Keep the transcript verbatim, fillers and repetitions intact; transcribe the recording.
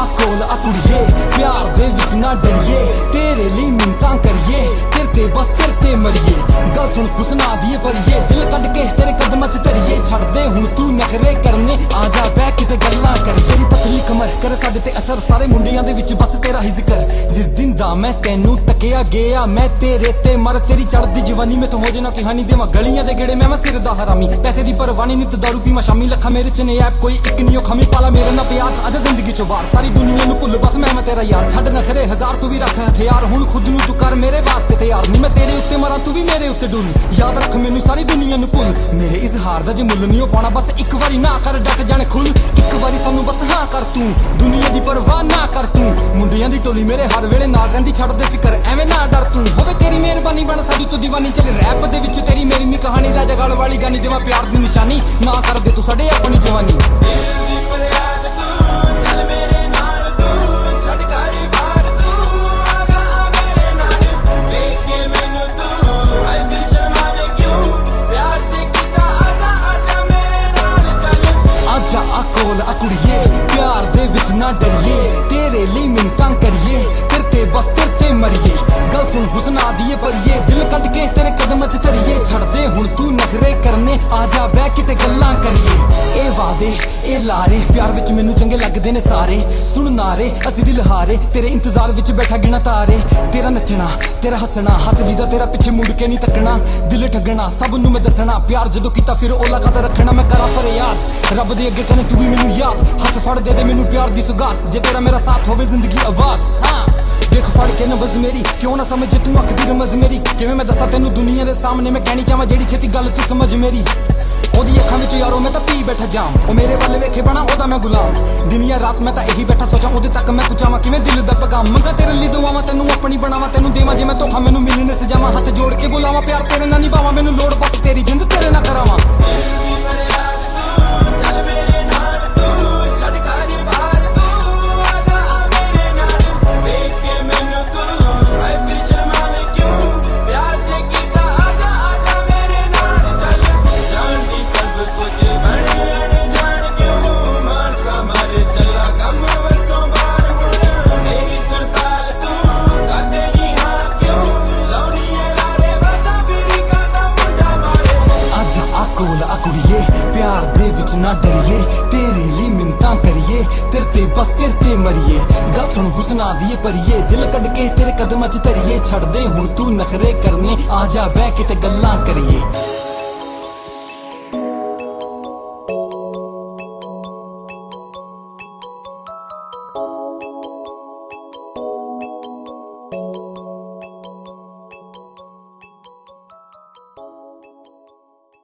कोल आ कुड़िए प्यार दे विच ना डरिए तेरे लिए मिन्नतां करिए तेरे ते बस तेरे ते मरिए गल सुन पुसना दिए परिए दिल कट के तेरे कदमां च धरिए छड़ दे हुण तू नखरे करने आ जा बैठ किते गल्लां कर तेरी पतली कमर करे साडे ते असर सारे मुंडियां दे विच बस तेरा ही जिक्र जिस दिन दा मैं तैनू तकिया गया मैं तेरे ते मर तेरी चढ़दी जवानी में तो हो जाना कहानी देवा गलियां दे गेड़े मैं मैं सिर दा हरामी पैसे दी परवानी नित दारू पीवा शामी लखा मेरे च ने ऐप कोई इक नहीं खमी पाला मेरे ना प्यार अज जिंदगी चो बाहर सारी दुनिया नू भुल बस मैं मैं तेरा यार छड़ नखरे हजार तू भी रख हथियार हुण खुद नू तू कर मेरे वास्ते तैयार नहीं मैं तेरे उत्ते मरां तू भी मेरे उत्ते डुल याद रख मैनू सारी दुनिया नू भुल मेरे इजहार दा जे मुल नहीं पाना बस एक बारी ना कर डट जाने खुल एक बारी सानू बस हाँ कर तू दुनिया दी परवाह ना कर तू मुंडियां दी टोली मेरे हर वेले नाल रहिंदी छड़ दे फिकर एवें ना डर तू होवे तेरी मेहरबानी बन साडी तू दीवानी चले रैप दे विच तेरी मेरी नी कहानी राजा गल वाली गानी देवा प्यार दी निशानी ना कर दे तू साडे अपनी जवानी कोल आ कुड़िए प्यार दे विच ना डरिए तेरे लिए मिन्नतां करिए तेरे ते बस तेरे ते मरिए गल सुन हुस्ना दिए परिए दिल कट के तेरे कदमां च धरिए छड़ दे हुण तू नखरे करने आ जा बैठ किते गल्लां करिए ए वादे ए लारे प्यार विच मैनू चंगे लगदे ने सारे सुन नारे असी दिल हारे तेरे इंतजार विच बैठा गिना तारे तेरा नचना तेरा हसना हसदी दा तेरा पिछे मुड़ के नहीं तकना दिल ठगना सब नू मैं दसना प्यार जदों कीता फिर ओला कद रखना मैं करा फरियाद रब दे अगे कने तू भी मैनू याद हथ फड़ दे दे मैनू प्यार दी सुगात जे तेरा मेरा साथ होवे जिंदगी आबाद हाँ देख फड़ के नबज मेरी क्यों ना समझे तू अख दी रमज मेरी किवें मैं दसा तेनू दुनिया दे सामने मैं कहनी चाहां जेड़ी छेती गल तू समझ मेरी ओदी अखां विच यारो मैं तां पी बैठा जाम ओ मेरे वल वेखे बना ओदा मैं गुलाम दुनिया रात मैं तां यही बैठा सोचां ओदे तक मैं पुछावां किवें दिल दा पैगाम मंगा तेरे लिए दुआवां तैनू अपनी बनावां तैनू देवां जे मैं धोखा मैनू मिलने सजावां हथ जोड़ के बुलावां प्यार तेरे नाल निभावां मैनू लोड़ बस तेरी जिंद तेरे नाल करावां कोल आ कुड़िए प्यार दे विच ना डरिए तेरे लिए मिन्नतां करिए तेरे ते बस तेरे ते मरिए गल सुन हुस्ना दिए परिए दिल कट के तेरे कदमां च धरिए छड़ दे हुण तू नखरे करने आ जा बैठ किते गल्लां करिए।